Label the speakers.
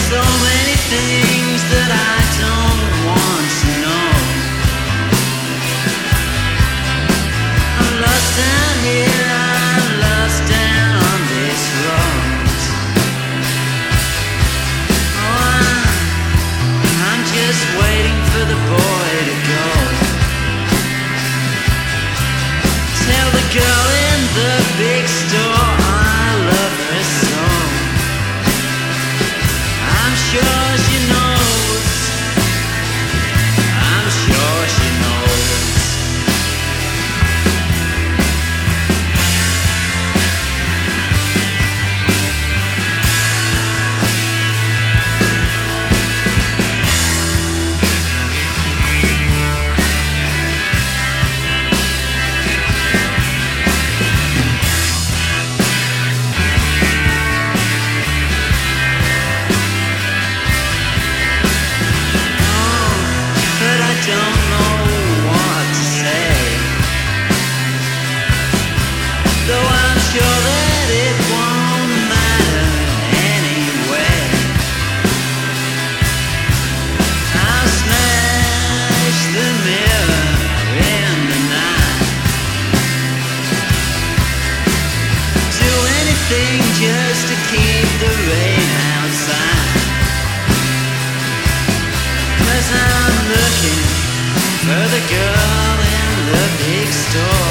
Speaker 1: So many things that I don't want to know. I'm lost down here, I'm lost down on this road. Oh, I'm just waiting for the boy to go. Tell the girl in the big store I love her so. I'm sure she knows. I'm sure she knows. Don't know what to say, though I'm sure that it won't matter anyway. I'll smash the mirror in the night, do anything just to keep the rain outside. 'Cause I'm looking for the girl in the big store.